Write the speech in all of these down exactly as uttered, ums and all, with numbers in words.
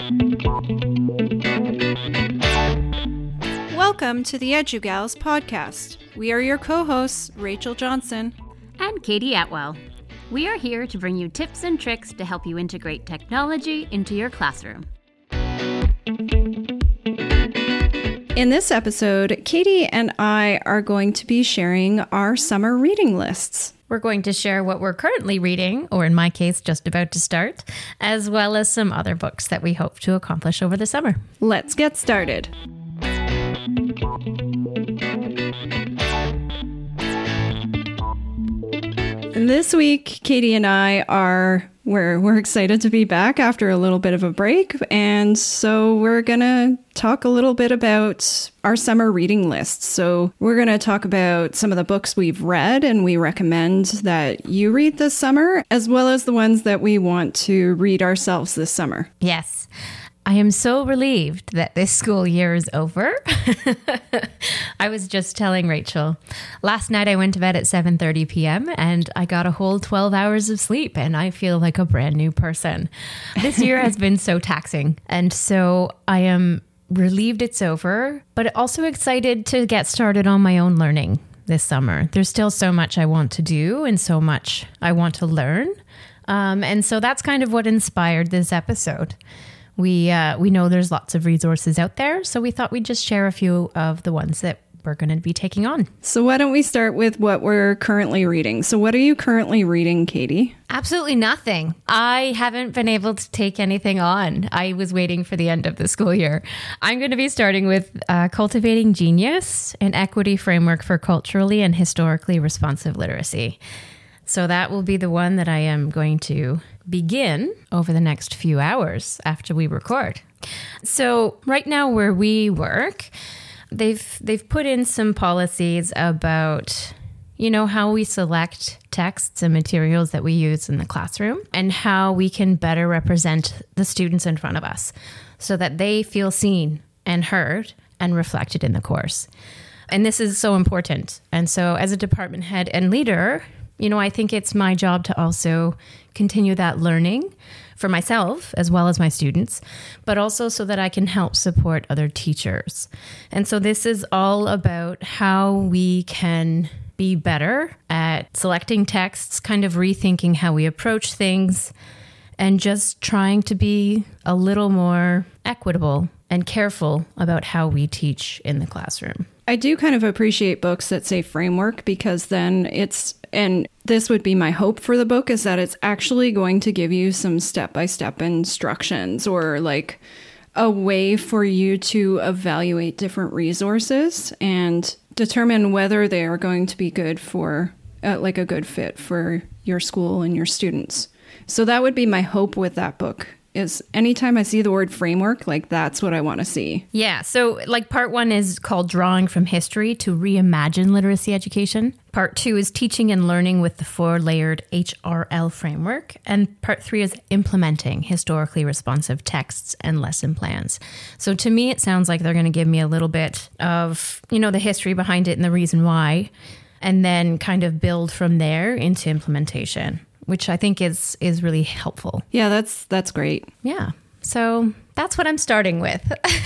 Welcome to the EduGals podcast. We are your co-hosts, Rachel Johnson and Katie Atwell. We are here to bring you tips and tricks to help you integrate technology into your classroom. In this episode, Katie and I are going to be sharing our summer reading lists. We're going to share what we're currently reading, or in my case, just about to start, as well as some other books that we hope to accomplish over the summer. Let's get started. This week, Katie and I are we're we're excited to be back after a little bit of a break, and so we're gonna talk a little bit about our summer reading list. So we're gonna talk about some of the books we've read and we recommend that you read this summer, as well as the ones that we want to read ourselves this summer. Yes. I am so relieved that this school year is over. I was just telling Rachel, last night I went to bed at seven thirty p.m. and I got a whole twelve hours of sleep and I feel like a brand new person. This year has been so taxing, and so I am relieved it's over, but also excited to get started on my own learning this summer. There's still so much I want to do and so much I want to learn. Um, and so that's kind of what inspired this episode. We uh, we know there's lots of resources out there, so we thought we'd just share a few of the ones that we're going to be taking on. So why don't we start with what we're currently reading? So what are you currently reading, Katie? Absolutely nothing. I haven't been able to take anything on. I was waiting for the end of the school year. I'm going to be starting with uh, Cultivating Genius, an equity framework for culturally and historically responsive literacy. So that will be the one that I am going to begin over the next few hours after we record. So right now where we work, they've they've put in some policies about, you know, how we select texts and materials that we use in the classroom and how we can better represent the students in front of us so that they feel seen and heard and reflected in the course. And this is so important. And so as a department head and leader, you know, I think it's my job to also continue that learning for myself as well as my students, but also so that I can help support other teachers. And so this is all about how we can be better at selecting texts, kind of rethinking how we approach things, and just trying to be a little more equitable and careful about how we teach in the classroom. I do kind of appreciate books that say framework, because then it's, and this would be my hope for the book, is that it's actually going to give you some step-by-step instructions or like a way for you to evaluate different resources and determine whether they are going to be good for, uh, like a good fit for your school and your students. So that would be my hope with that book. Is anytime I see the word framework, like that's what I want to see. Yeah. So like part one is called Drawing from History to Reimagine Literacy Education. Part two is Teaching and Learning with the Four-Layered H R L Framework. And part three is Implementing Historically Responsive Texts and Lesson Plans. So to me, it sounds like they're going to give me a little bit of, you know, the history behind it and the reason why, and then kind of build from there into implementation, which I think is is really helpful. Yeah, that's that's great. Yeah. So that's what I'm starting with.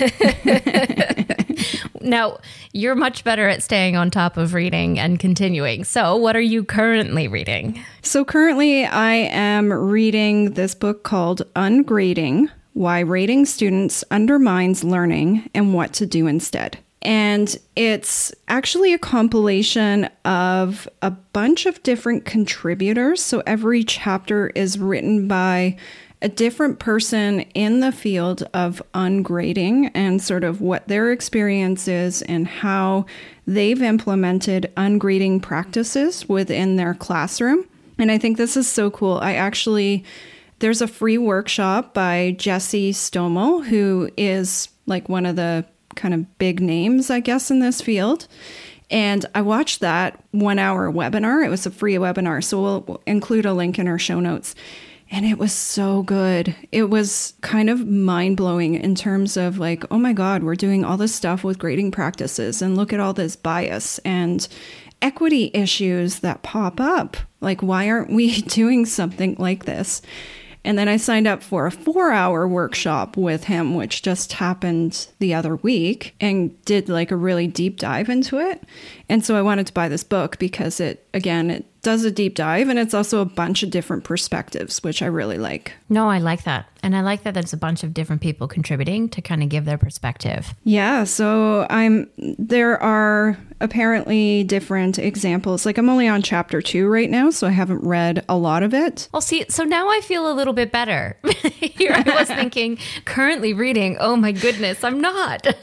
Now, you're much better at staying on top of reading and continuing. So what are you currently reading? So currently I am reading this book called Ungrading: Why Rating Students Undermines Learning and What to Do Instead. And it's actually a compilation of a bunch of different contributors. So every chapter is written by a different person in the field of ungrading and sort of what their experience is and how they've implemented ungrading practices within their classroom. And I think this is so cool. I actually, there's a free workshop by Jesse Stommel, who is like one of the kind of big names, I guess, in this field. And I watched that one hour webinar. It was a free webinar, so we'll include a link in our show notes. And it was so good. It was kind of mind-blowing in terms of like, oh my God, we're doing all this stuff with grading practices and look at all this bias and equity issues that pop up. Like, why aren't we doing something like this? And then I signed up for a four hour workshop with him, which just happened the other week, and did like a really deep dive into it. And so I wanted to buy this book because it, again, it does a deep dive, and it's also a bunch of different perspectives, which I really like. No, I like that. And I like that there's a bunch of different people contributing to kind of give their perspective. Yeah, so I'm there are apparently different examples. Like I'm only on chapter two right now, so I haven't read a lot of it. Well, see, so now I feel a little bit better. Here I was thinking, currently reading, oh my goodness, I'm not.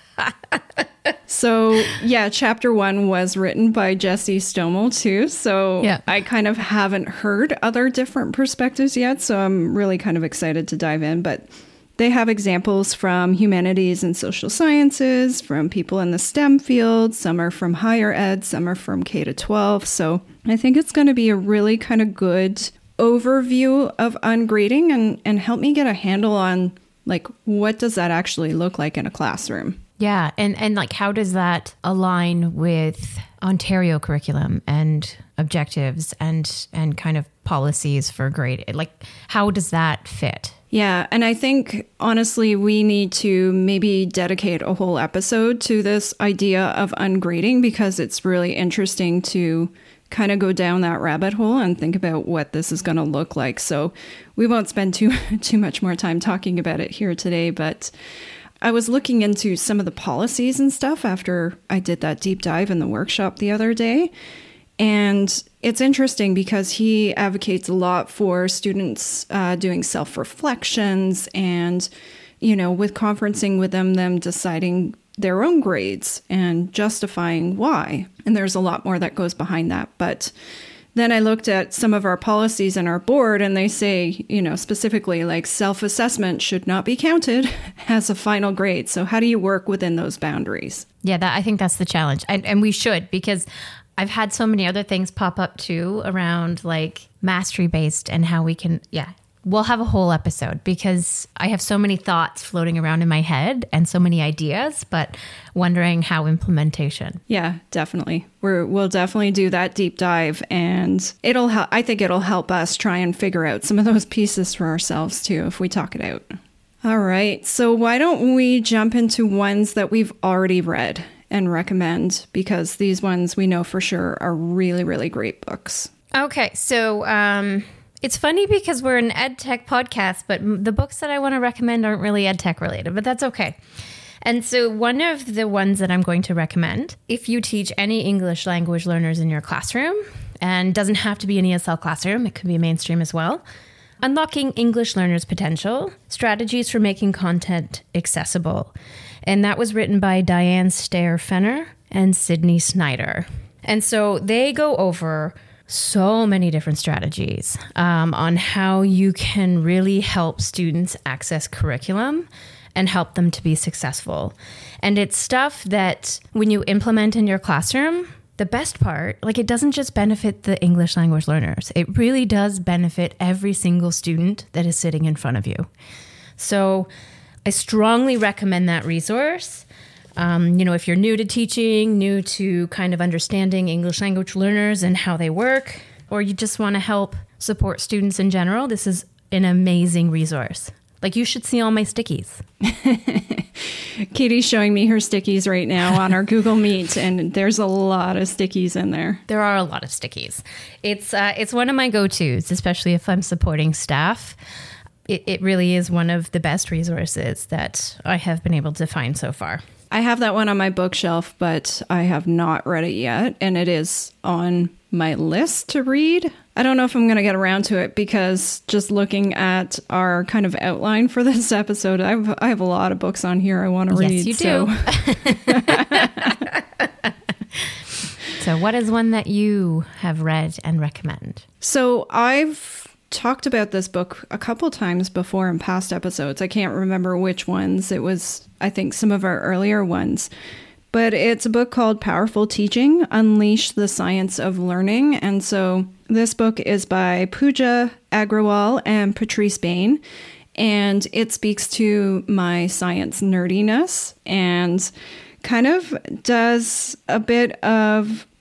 So, yeah, chapter one was written by Jessie Stomel, too. So yeah. I kind of haven't heard other different perspectives yet. So I'm really kind of excited to dive in. But they have examples from humanities and social sciences, from people in the STEM field. Some are from higher ed, some are from K to twelve. So I think it's going to be a really kind of good overview of ungrading and, and help me get a handle on, like, what does that actually look like in a classroom? Yeah. And, and like, how does that align with Ontario curriculum and objectives and, and kind of policies for grade? Like, how does that fit? Yeah. And I think, honestly, we need to maybe dedicate a whole episode to this idea of ungrading, because it's really interesting to kind of go down that rabbit hole and think about what this is going to look like. So we won't spend too, too much more time talking about it here today, but I was looking into some of the policies and stuff after I did that deep dive in the workshop the other day. And it's interesting because he advocates a lot for students uh, doing self-reflections and, you know, with conferencing with them, them deciding their own grades and justifying why. And there's a lot more that goes behind that. But then I looked at some of our policies in our board, and they say, you know, specifically like self-assessment should not be counted as a final grade. So how do you work within those boundaries? Yeah, that I think that's the challenge. And, and we should, because I've had so many other things pop up too around like mastery based and how we can, yeah. We'll have a whole episode because I have so many thoughts floating around in my head and so many ideas, but wondering how implementation. Yeah, definitely. We're, we'll definitely do that deep dive, and it'll help. I think it'll help us try and figure out some of those pieces for ourselves too, if we talk it out. All right. So why don't we jump into ones that we've already read and recommend, because these ones we know for sure are really, really great books. Okay. So, um, it's funny because we're an ed tech podcast, but the books that I want to recommend aren't really ed tech related, but that's okay. And so one of the ones that I'm going to recommend, if you teach any English language learners in your classroom, and doesn't have to be an E S L classroom, it could be mainstream as well, Unlocking English Learners' Potential, Strategies for Making Content Accessible. And that was written by Diane Stair-Fenner and Sydney Snyder. And so they go over so many different strategies um, on how you can really help students access curriculum and help them to be successful. And it's stuff that when you implement in your classroom, the best part, like it doesn't just benefit the English language learners. It really does benefit every single student that is sitting in front of you. So I strongly recommend that resource. Um, you know, if you're new to teaching, new to kind of understanding English language learners and how they work, or you just want to help support students in general, this is an amazing resource. Like, you should see all my stickies. Katie's showing me her stickies right now on our Google Meet, and there's a lot of stickies in there. There are a lot of stickies. It's uh, it's one of my go-tos, especially if I'm supporting staff. It, it really is one of the best resources that I have been able to find so far. I have that one on my bookshelf, but I have not read it yet, and it is on my list to read. I don't know if I'm going to get around to it, because just looking at our kind of outline for this episode, I've, I have a lot of books on here I want to yes, read. You so. do. So what is one that you have read and recommend? So I've talked about this book a couple times before in past episodes. I can't remember which ones. It was, I think, some of our earlier ones. But it's a book called Powerful Teaching, Unleash the Science of Learning. And so this book is by Pooja Agrawal and Patrice Bain. And it speaks to my science nerdiness and kind of does a bit of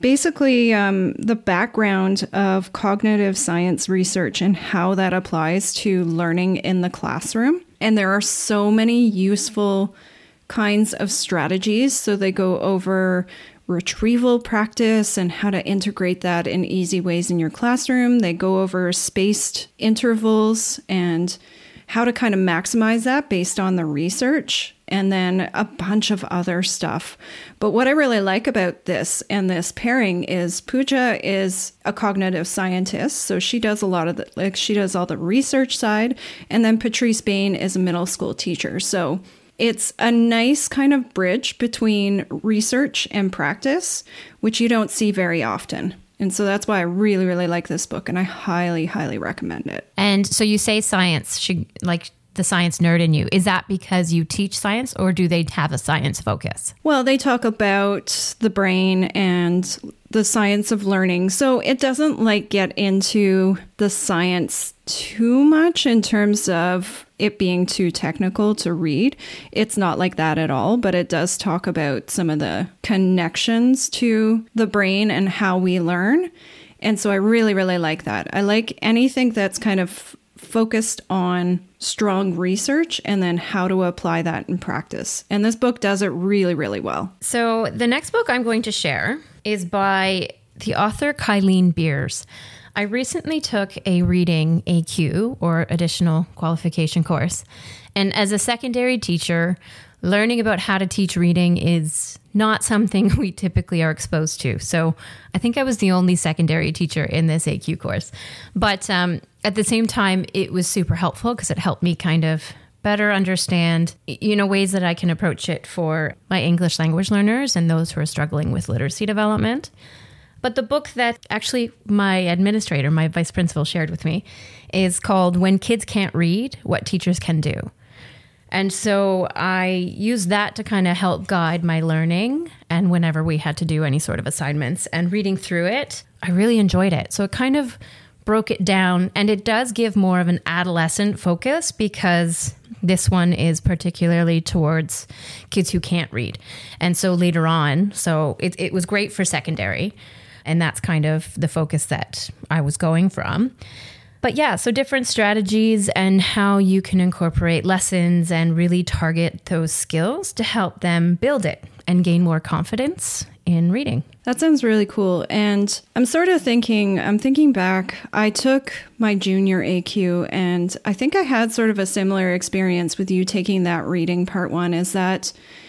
basically um, the background of cognitive science research and how that applies to learning in the classroom. And there are so many useful kinds of strategies. So they go over retrieval practice and how to integrate that in easy ways in your classroom. They go over spaced intervals and how to kind of maximize that based on the research, and then a bunch of other stuff. But what I really like about this and this pairing is Pooja is a cognitive scientist. So she does a lot of the, like she does all the research side. And then Patrice Bain is a middle school teacher. So it's a nice kind of bridge between research and practice, which you don't see very often. And so that's why I really, really like this book, and I highly, highly recommend it. And so you say science, should, like the science nerd in you. Is that because you teach science, or do they have a science focus? Well, they talk about the brain and the science of learning. So it doesn't like get into the science too much in terms of it being too technical to read. It's not like that at all, but it does talk about some of the connections to the brain and how we learn. And so I really, really like that. I like anything that's kind of focused on strong research and then how to apply that in practice. And this book does it really, really well. So the next book I'm going to share is by the author Kylene Beers. I recently took a reading A Q, or additional qualification course. And as a secondary teacher, learning about how to teach reading is not something we typically are exposed to. So I think I was the only secondary teacher in this A Q course. But um, at the same time, it was super helpful because it helped me kind of better understand, you know, ways that I can approach it for my English language learners and those who are struggling with literacy development. But the book that actually my administrator, my vice principal, shared with me is called When Kids Can't Read, What Teachers Can Do. And so I used that to kind of help guide my learning. And whenever we had to do any sort of assignments and reading through it, I really enjoyed it. So it kind of broke it down, and it does give more of an adolescent focus because this one is particularly towards kids who can't read. And so later on, so it, it was great for secondary. And that's kind of the focus that I was going from. But yeah, so different strategies and how you can incorporate lessons and really target those skills to help them build it and gain more confidence in reading. That sounds really cool. And I'm sort of thinking, I'm thinking back, I took my junior A Q, and I think I had sort of a similar experience with you taking that reading part one, is that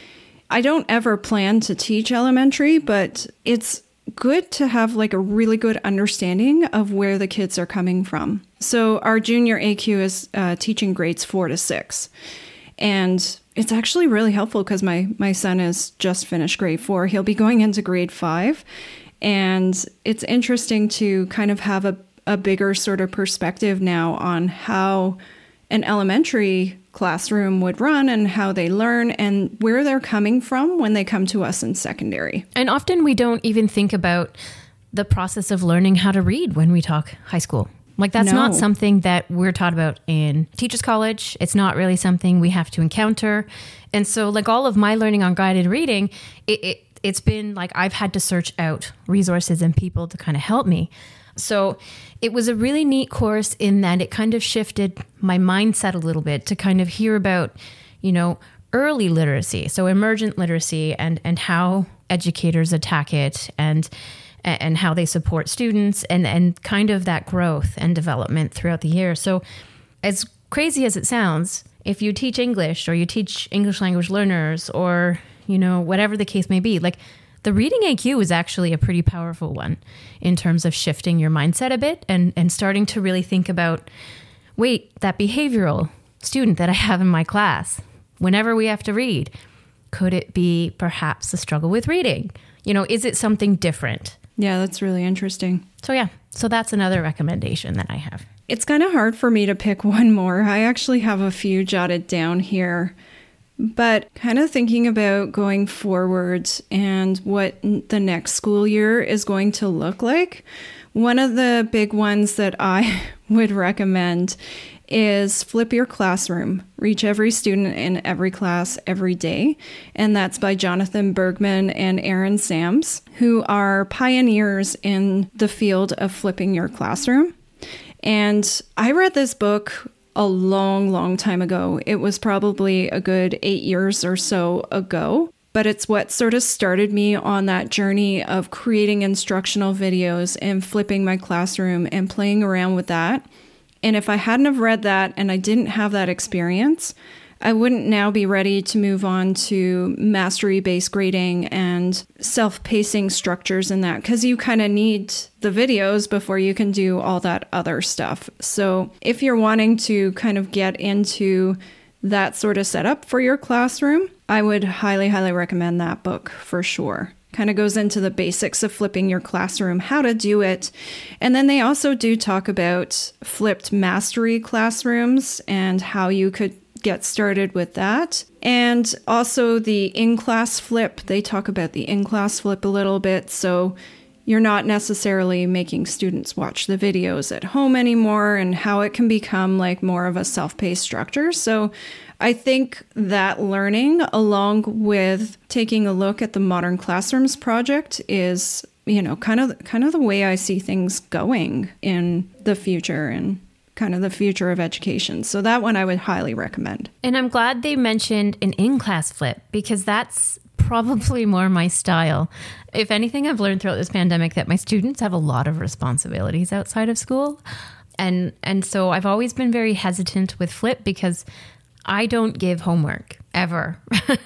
I don't ever plan to teach elementary, but it's good to have like a really good understanding of where the kids are coming from. So our junior A Q is uh, teaching grades four to six. And it's actually really helpful because my, my son has just finished grade four. He'll be going into grade five. And it's interesting to kind of have a, a bigger sort of perspective now on how an elementary classroom would run and how they learn and where they're coming from when they come to us in secondary. And often we don't even think about the process of learning how to read when we talk high school. Like that's No. not something that we're taught about in Teachers College. It's not really something we have to encounter. And so like all of my learning on guided reading, it, it, it's been like I've had to search out resources and people to kind of help me. So it was a really neat course in that it kind of shifted my mindset a little bit to kind of hear about, you know, early literacy, so emergent literacy, and, and how educators attack it and and how they support students and, and kind of that growth and development throughout the year. So as crazy as it sounds, if you teach English or you teach English language learners or, you know, whatever the case may be, like the reading A Q is actually a pretty powerful one in terms of shifting your mindset a bit and, and starting to really think about, wait, that behavioral student that I have in my class, whenever we have to read, could it be perhaps a struggle with reading? You know, is it something different? Yeah, that's really interesting. So yeah, so that's another recommendation that I have. It's kind of hard for me to pick one more. I actually have a few jotted down here. But kind of thinking about going forward and what the next school year is going to look like, one of the big ones that I would recommend is Flip Your Classroom, Reach Every Student in Every Class Every Day. And that's by Jonathan Bergman and Aaron Sams, who are pioneers in the field of flipping your classroom. And I read this book a long, long time ago. It was probably a good eight years or so ago. But it's what sort of started me on that journey of creating instructional videos and flipping my classroom and playing around with that. And if I hadn't have read that and I didn't have that experience, I wouldn't now be ready to move on to mastery-based grading and self-pacing structures in that, because you kind of need the videos before you can do all that other stuff. So if you're wanting to kind of get into that sort of setup for your classroom, I would highly, highly recommend that book for sure. Kind of goes into the basics of flipping your classroom, how to do it. And then they also do talk about flipped mastery classrooms and how you could get started with that. And also the in-class flip. They talk about the in-class flip a little bit. So you're not necessarily making students watch the videos at home anymore, and how it can become like more of a self-paced structure. So I think that learning, along with taking a look at the Modern Classrooms project, is, you know, kind of kind of the way I see things going in the future and kind of the future of education. So that one I would highly recommend. And I'm glad they mentioned an in-class flip, because that's probably more my style. If anything, I've learned throughout this pandemic that my students have a lot of responsibilities outside of school. And and so I've always been very hesitant with flip because I don't give homework ever.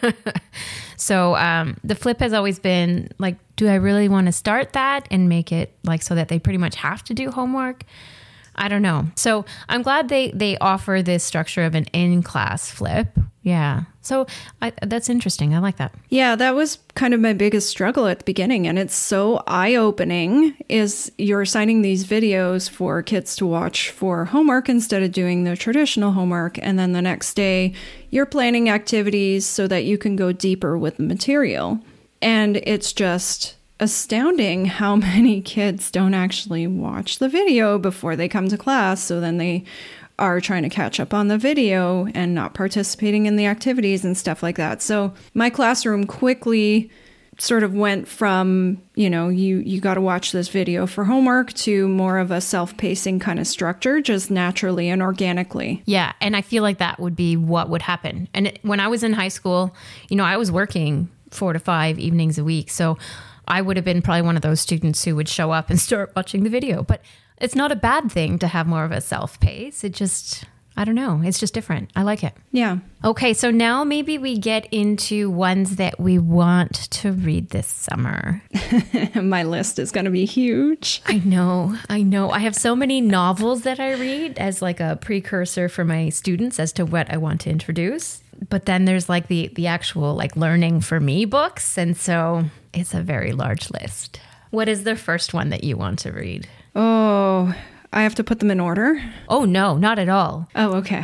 So um, the flip has always been like, do I really want to start that and make it like so that they pretty much have to do homework? I don't know. So I'm glad they, they offer this structure of an in-class flip. Yeah. So I, that's interesting. I like that. Yeah, that was kind of my biggest struggle at the beginning. And it's so eye-opening is you're assigning these videos for kids to watch for homework instead of doing the traditional homework. And then the next day you're planning activities so that you can go deeper with the material. And it's just astounding how many kids don't actually watch the video before they come to class. So then they are trying to catch up on the video and not participating in the activities and stuff like that. So my classroom quickly sort of went from, you know, you, you got to watch this video for homework to more of a self-pacing kind of structure, just naturally and organically. Yeah. And I feel like that would be what would happen. And it, when I was in high school, you know, I was working four to five evenings a week. So I would have been probably one of those students who would show up and start watching the video. But it's not a bad thing to have more of a self-pace. It just, I don't know. It's just different. I like it. Yeah. Okay, so now maybe we get into ones that we want to read this summer. My list is going to be huge. I know. I know. I have so many novels that I read as like a precursor for my students as to what I want to introduce. But then there's like the, the actual like learning for me books. And so it's a very large list. What is the first one that you want to read? Oh, I have to put them in order? Oh, no, not at all. Oh, okay.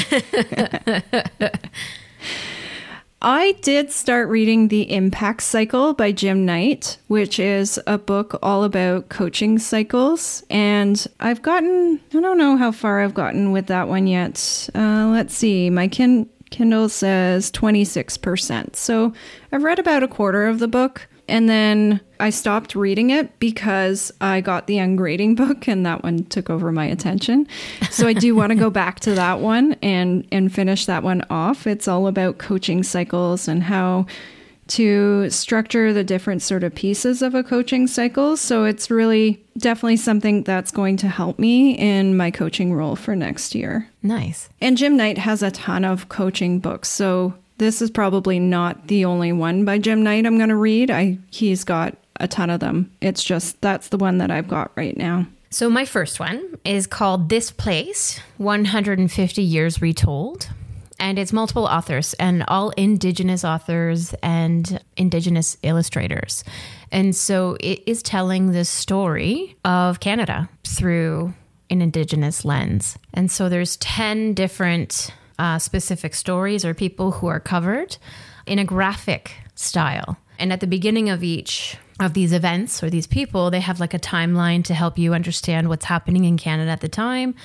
I did start reading The Impact Cycle by Jim Knight, which is a book all about coaching cycles. And I've gotten, I don't know how far I've gotten with that one yet. Uh, let's see, my kin- Kindle says twenty-six percent. So I've read about a quarter of the book. And then I stopped reading it because I got the Ungrading book and that one took over my attention. So I do want to go back to that one and, and finish that one off. It's all about coaching cycles and how to structure the different sort of pieces of a coaching cycle. So it's really definitely something that's going to help me in my coaching role for next year. Nice. And Jim Knight has a ton of coaching books. So this is probably not the only one by Jim Knight I'm going to read. I he's got a ton of them. It's just that's the one that I've got right now. So my first one is called This Place, one hundred fifty Years Retold. And it's multiple authors and all Indigenous authors and Indigenous illustrators. And so it is telling the story of Canada through an Indigenous lens. And so there's ten different Uh, specific stories or people who are covered in a graphic style. And at the beginning of each of these events or these people, they have like a timeline to help you understand what's happening in Canada at the time,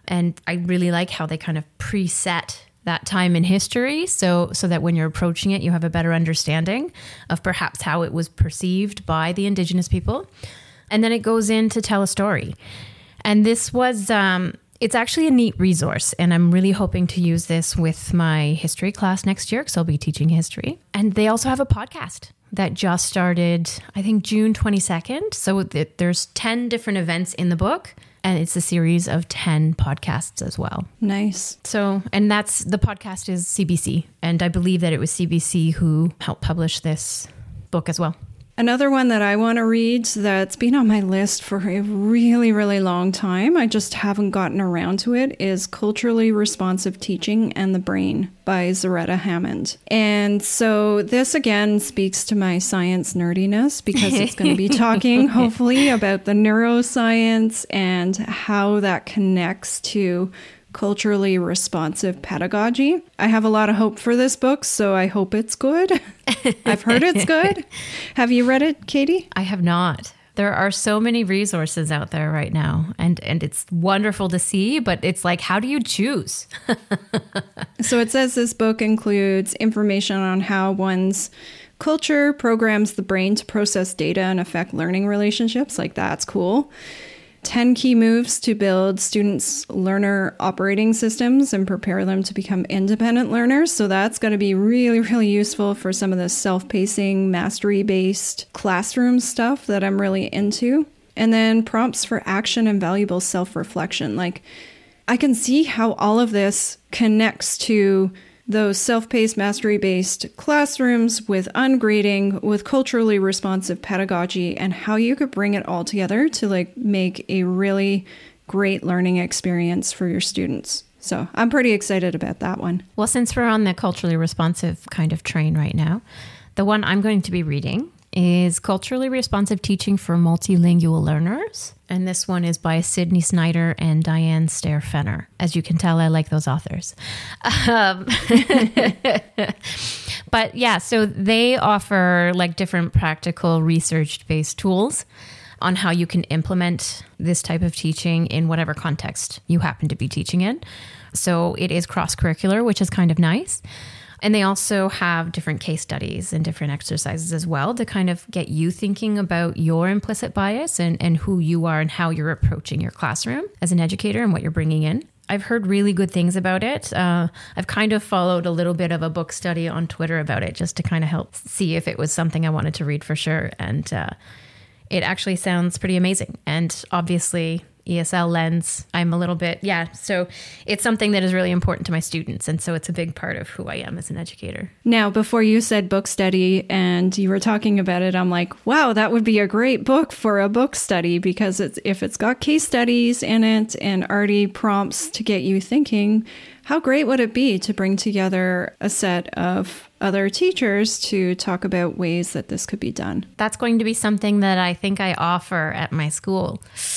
And I really like how they kind of preset that time in history so so that when you're approaching it, you have a better understanding of perhaps how it was perceived by the Indigenous people. And then it goes in to tell a story. And this was, um, it's actually a neat resource. And I'm really hoping to use this with my history class next year because I'll be teaching history. And they also have a podcast that just started, I think, June twenty-second. So th- there's ten different events in the book. And it's a series of ten podcasts as well. Nice. So, and that's, the podcast is C B C. And I believe that it was C B C who helped publish this book as well. Another one that I want to read that's been on my list for a really, really long time, I just haven't gotten around to it, is Culturally Responsive Teaching and the Brain by Zaretta Hammond. And so this again speaks to my science nerdiness because it's going to be talking hopefully about the neuroscience and how that connects to culturally responsive pedagogy. I have a lot of hope for this book, so I hope it's good. I've heard it's good. Have you read it, Katie? I have not. There are so many resources out there right now, and, and it's wonderful to see, but it's like, how do you choose? So it says this book includes information on how one's culture programs the brain to process data and affect learning relationships. Like, that's cool. ten key moves to build students' learner operating systems and prepare them to become independent learners. So that's going to be really, really useful for some of the self-pacing, mastery-based classroom stuff that I'm really into. And then prompts for action and valuable self-reflection. Like, I can see how all of this connects to those self-paced, mastery-based classrooms with ungrading, with culturally responsive pedagogy, and how you could bring it all together to like make a really great learning experience for your students. So I'm pretty excited about that one. Well, since we're on the culturally responsive kind of train right now, the one I'm going to be reading is Culturally Responsive Teaching for Multilingual Learners. And this one is by Sydney Snyder and Diane Stair-Fenner. As you can tell, I like those authors. Um, but yeah, so they offer like different practical research-based tools on how you can implement this type of teaching in whatever context you happen to be teaching in. So it is cross-curricular, which is kind of nice. And they also have different case studies and different exercises as well to kind of get you thinking about your implicit bias and, and who you are and how you're approaching your classroom as an educator and what you're bringing in. I've heard really good things about it. Uh, I've kind of followed a little bit of a book study on Twitter about it just to kind of help see if it was something I wanted to read for sure. And uh, it actually sounds pretty amazing. And obviously, E S L lens, I'm a little bit, yeah. So it's something that is really important to my students. And so it's a big part of who I am as an educator. Now, before you said book study and you were talking about it, I'm like, wow, that would be a great book for a book study, because it's if it's got case studies in it and already prompts to get you thinking, how great would it be to bring together a set of other teachers to talk about ways that this could be done? That's going to be something that I think I offer at my school.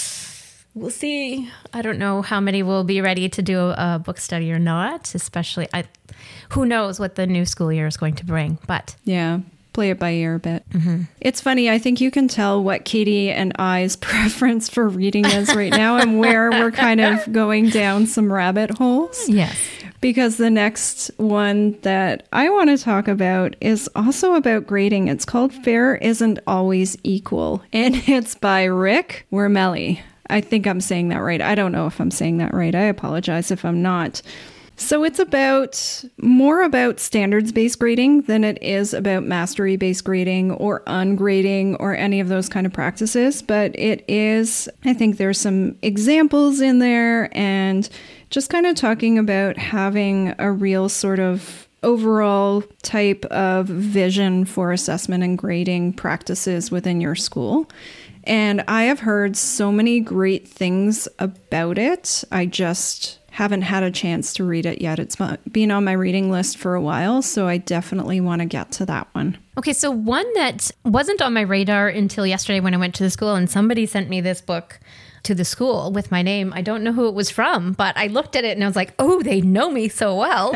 We'll see. I don't know how many will be ready to do a book study or not, especially, I, who knows what the new school year is going to bring, but. Yeah, play it by ear a bit. Mm-hmm. It's funny. I think you can tell what Katie and I's preference for reading is right now and where we're kind of going down some rabbit holes. Yes. Because the next one that I want to talk about is also about grading. It's called Fair Isn't Always Equal, and it's by Rick Wormeli. I think I'm saying that right. I don't know if I'm saying that right. I apologize if I'm not. So it's about more about standards-based grading than it is about mastery-based grading or ungrading or any of those kind of practices. But it is, I think there's some examples in there and just kind of talking about having a real sort of overall type of vision for assessment and grading practices within your school. And I have heard so many great things about it. I just haven't had a chance to read it yet. It's been on my reading list for a while, so I definitely want to get to that one. Okay, so one that wasn't on my radar until yesterday when I went to the school, and somebody sent me this book to the school with my name. I don't know who it was from, but I looked at it and I was like, oh, they know me so well.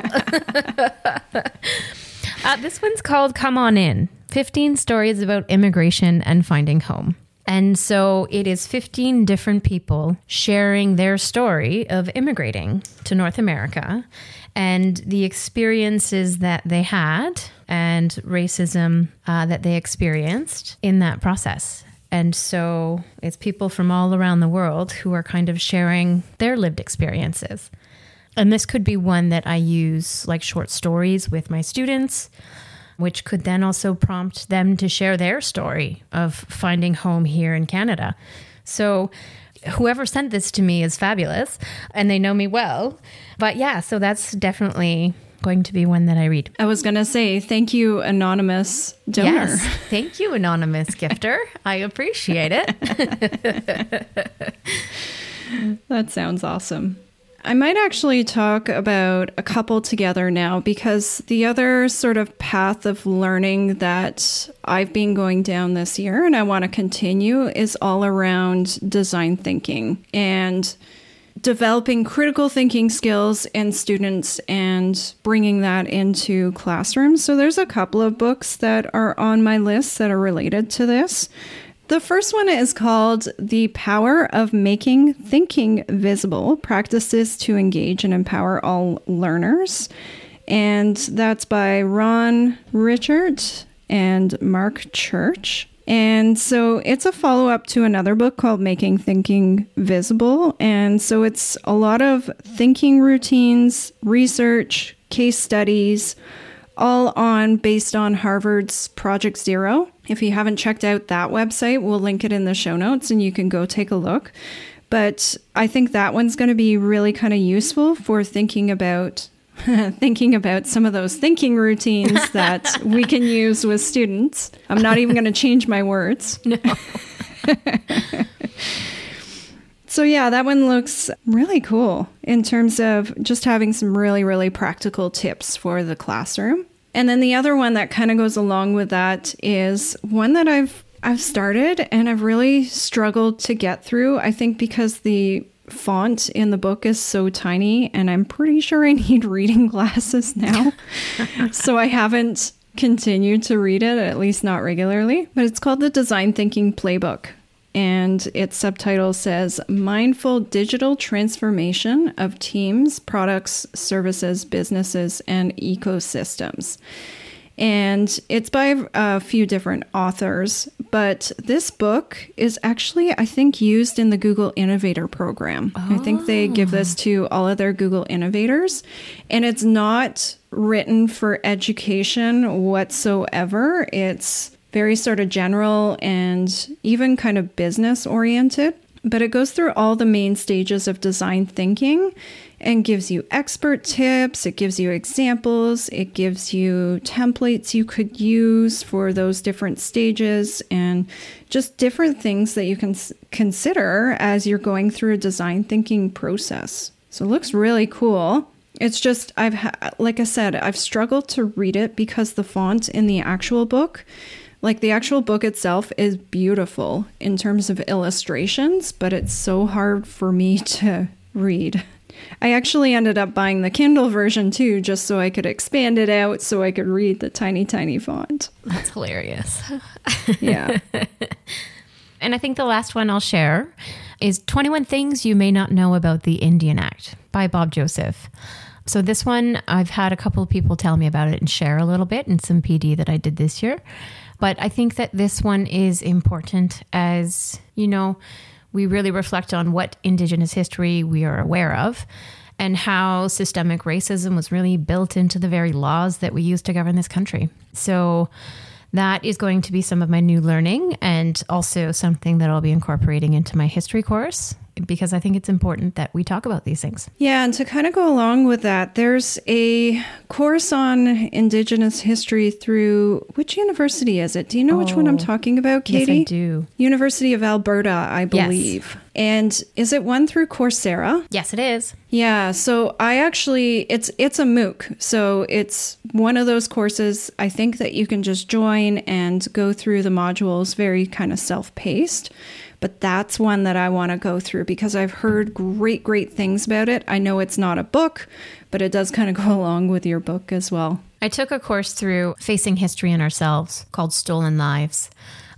uh, this one's called Come On In, fifteen Stories About Immigration and Finding Home. And so it is fifteen different people sharing their story of immigrating to North America and the experiences that they had and racism uh, that they experienced in that process. And so it's people from all around the world who are kind of sharing their lived experiences. And this could be one that I use like short stories with my students, which could then also prompt them to share their story of finding home here in Canada. So whoever sent this to me is fabulous and they know me well. But yeah, so that's definitely going to be one that I read. I was going to say, thank you, anonymous donor. Yes, thank you, anonymous gifter. I appreciate it. That sounds awesome. I might actually talk about a couple together now, because the other sort of path of learning that I've been going down this year and I want to continue is all around design thinking and developing critical thinking skills in students and bringing that into classrooms. So there's a couple of books that are on my list that are related to this. The first one is called The Power of Making Thinking Visible, Practices to Engage and Empower All Learners. And that's by Ron Richard and Mark Church. And so it's a follow-up to another book called Making Thinking Visible. And so it's a lot of thinking routines, research, case studies, all on based on Harvard's Project Zero. If you haven't checked out that website, we'll link it in the show notes and you can go take a look. But I think that one's going to be really kind of useful for thinking about thinking about some of those thinking routines that we can use with students. I'm not even going to change my words. No. So yeah, that one looks really cool in terms of just having some really, really practical tips for the classroom. And then the other one that kind of goes along with that is one that I've I've started and I've really struggled to get through. I think because the font in the book is so tiny and I'm pretty sure I need reading glasses now. So I haven't continued to read it, at least not regularly. But it's called The Design Thinking Playbook. And its subtitle says Mindful Digital Transformation of Teams, Products, Services, Businesses, and Ecosystems. And it's by a few different authors, but this book is actually, I think, used in the Google Innovator Program. Oh. I think they give this to all of their Google Innovators, and it's not written for education whatsoever. It's very sort of general and even kind of business oriented, but it goes through all the main stages of design thinking and gives you expert tips. It gives you examples. It gives you templates you could use for those different stages and just different things that you can s- consider as you're going through a design thinking process. So it looks really cool. It's just, I've ha- like I said, I've struggled to read it because the font in the actual book, like the actual book itself is beautiful in terms of illustrations, but it's so hard for me to read. I actually ended up buying the Kindle version too, just so I could expand it out so I could read the tiny, tiny font. That's hilarious. Yeah. And I think the last one I'll share is twenty-one Things You May Not Know About the Indian Act by Bob Joseph. So this one, I've had a couple of people tell me about it and share a little bit in some P D that I did this year. But I think that this one is important as, you know, we really reflect on what Indigenous history we are aware of and how systemic racism was really built into the very laws that we use to govern this country. So that is going to be some of my new learning and also something that I'll be incorporating into my history course, because I think it's important that we talk about these things. Yeah, and to kind of go along with that, there's a course on Indigenous history through, which university is it? Do you know oh, which one I'm talking about, Katie? Yes, I do. University of Alberta, I believe. Yes. And is it one through Coursera? Yes, it is. Yeah, so I actually, it's it's a MOOC. So it's one of those courses, I think, that you can just join and go through the modules very kind of self-paced. But that's one that I want to go through because I've heard great, great things about it. I know it's not a book, but it does kind of go along with your book as well. I took a course through Facing History and Ourselves called Stolen Lives.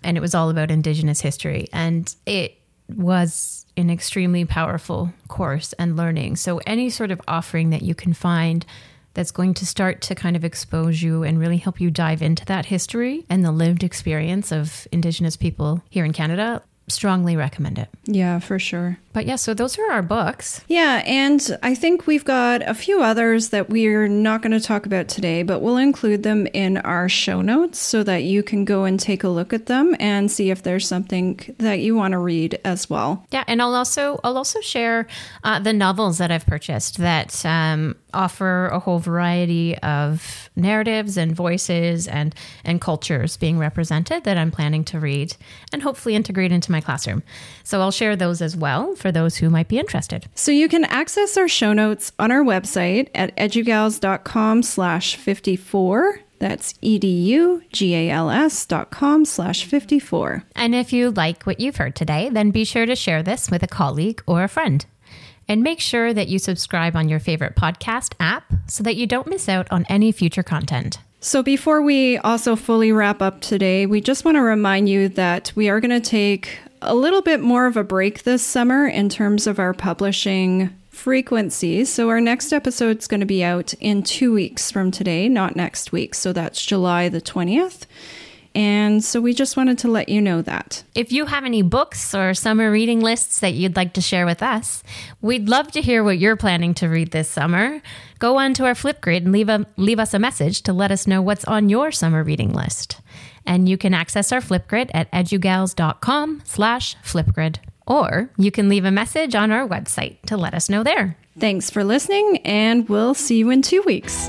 and it was all about Indigenous history. And it was an extremely powerful course and learning. So any sort of offering that you can find that's going to start to kind of expose you and really help you dive into that history and the lived experience of Indigenous people here in Canada, strongly recommend it. Yeah, for sure. But yeah, so those are our books. Yeah, and I think we've got a few others that we're not going to talk about today, but we'll include them in our show notes so that you can go and take a look at them and see if there's something that you want to read as well. Yeah, and I'll also I'll also share uh, the novels that I've purchased that um, offer a whole variety of narratives and voices and and cultures being represented that I'm planning to read and hopefully integrate into my classroom. So I'll share those as well for those who might be interested. So you can access our show notes on our website at edugals.com slash 54. That's E-D-U-G-A-L-S dot com slash 54. And if you like what you've heard today, then be sure to share this with a colleague or a friend. And make sure that you subscribe on your favorite podcast app so that you don't miss out on any future content. So before we also fully wrap up today, we just want to remind you that we are going to take a little bit more of a break this summer in terms of our publishing frequencies. So our next episode is going to be out in two weeks from today, not next week. So that's July the twentieth. And so we just wanted to let you know that. If you have any books or summer reading lists that you'd like to share with us, we'd love to hear what you're planning to read this summer. Go on to our Flipgrid and leave a leave us a message to let us know what's on your summer reading list. And you can access our Flipgrid at edugals.com slash Flipgrid. Or you can leave a message on our website to let us know there. Thanks for listening, and we'll see you in two weeks.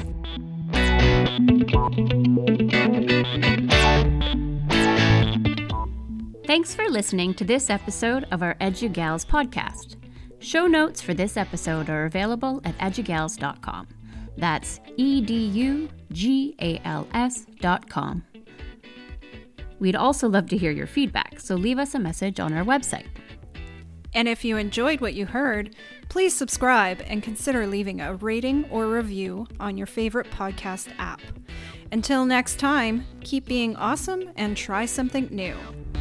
Thanks for listening to this episode of our EduGals podcast. Show notes for this episode are available at edugals dot com. That's E D U G A L S dot com. We'd also love to hear your feedback, so leave us a message on our website. And if you enjoyed what you heard, please subscribe and consider leaving a rating or review on your favorite podcast app. Until next time, keep being awesome and try something new.